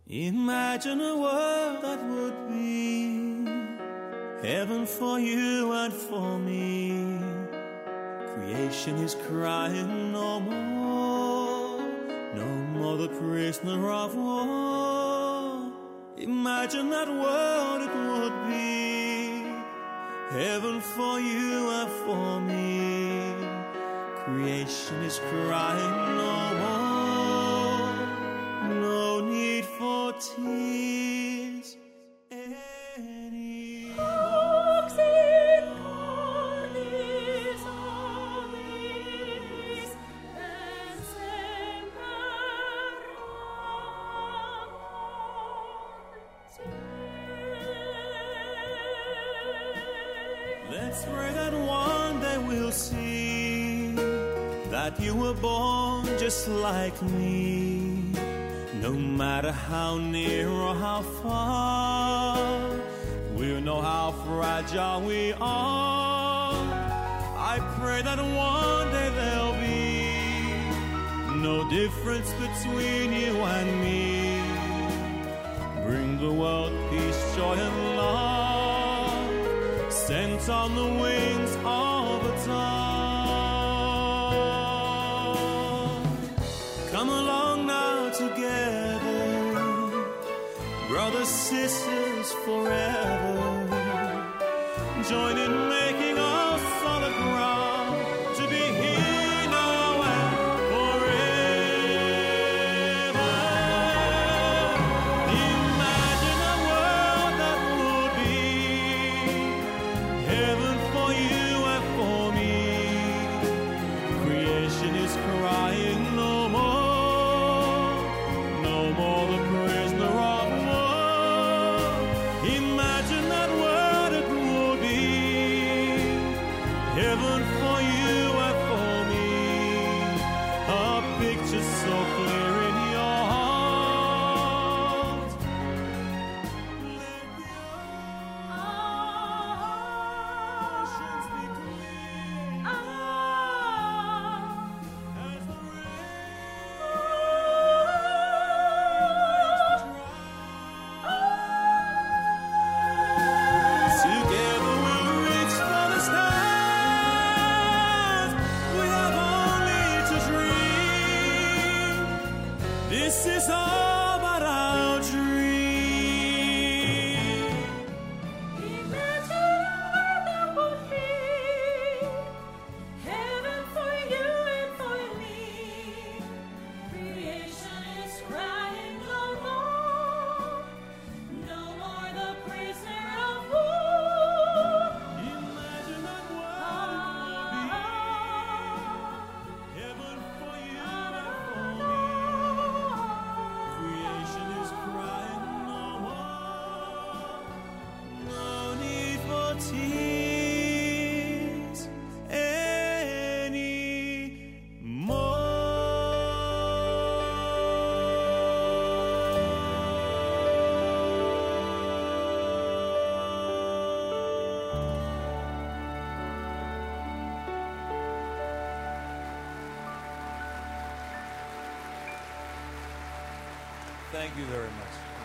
Imagine a world that would be heaven for you and for me. Creation is crying no more, no more the prisoner of war. Imagine that world it would be heaven for you and for me. Creation is crying no more, no need for tears anymore. Let's pray that one day we'll see that you were born just like me. No matter how near or how far, we'll know how fragile we are. I pray that one day there'll be no difference between you and me. Bring the world peace, joy, and love, sent on the wings of a dawn. Come along now together, brothers, sisters, forever. Join in making us solid ground to be here now and forever. Imagine a world that would be heaven for you and for me. Creation is crying no more, no more the prisoner of war. Imagine that world it would be heaven for you and for me. A picture so clear in your heart. Let the oceans be clean as the rain. Together we'll reach for the stars. We have only to dream. This is all but our dream. Imagine a world that would be heaven for you and for me. Creation is crying no more, no more the prisoner of war. Imagine that world would be heaven for you and for me. Creation is crying no more, no need for tears anymore. Thank you very much.